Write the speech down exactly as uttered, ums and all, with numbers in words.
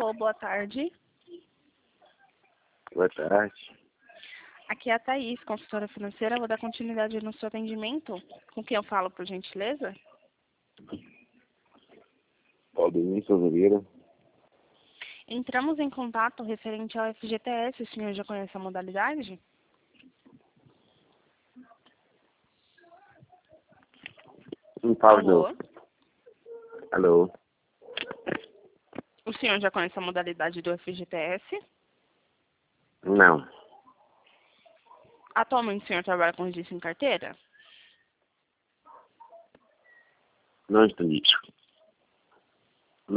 Alô, boa tarde. Boa tarde. Aqui é a Thaís, consultora financeira. Vou dar continuidade no seu atendimento. Com quem eu falo, por gentileza? Aldemir Souza Vieira. Entramos em contato referente ao F G T S. O senhor já conhece a modalidade? Um pau de Alô? novo. Alô? O senhor já conhece a modalidade do F G T S? Não. Atualmente o senhor trabalha com registro em carteira? Não entendi.